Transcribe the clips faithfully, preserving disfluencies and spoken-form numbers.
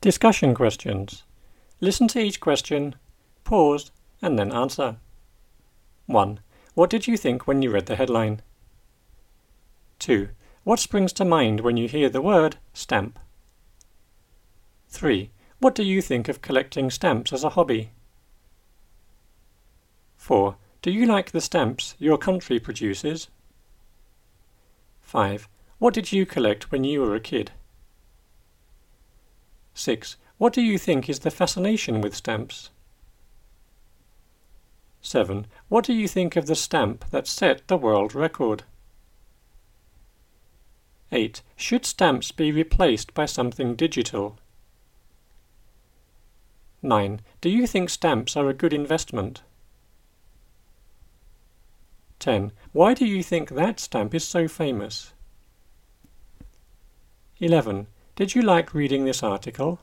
Discussion questions. Listen to each question, pause, and then answer. one. What did you think when you read the headline? two. What springs to mind when you hear the word stamp? three. What do you think of collecting stamps as a hobby? four. Do you like the stamps your country produces? five. What did you collect when you were a kid? six. What do you think is the fascination with stamps? seven. What do you think of the stamp that set the world record? eight. Should stamps be replaced by something digital? nine. Do you think stamps are a good investment? ten. Why do you think that stamp is so famous? eleven. Did you like reading this article?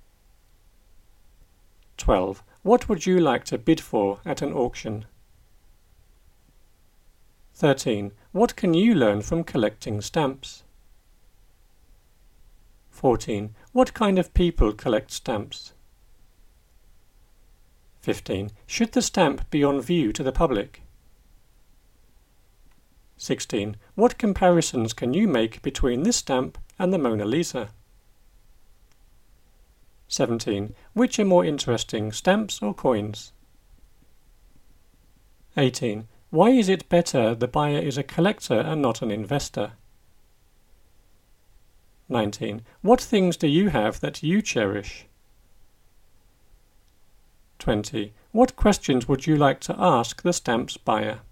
twelve. What would you like to bid for at an auction? thirteen. What can you learn from collecting stamps? fourteen. What kind of people collect stamps? fifteen. Should the stamp be on view to the public? sixteen. What comparisons can you make between this stamp and the Mona Lisa? seventeen. Which are more interesting, stamps or coins? eighteen. Why is it better the buyer is a collector and not an investor? nineteen. What things do you have that you cherish? twenty. What questions would you like to ask the stamps buyer?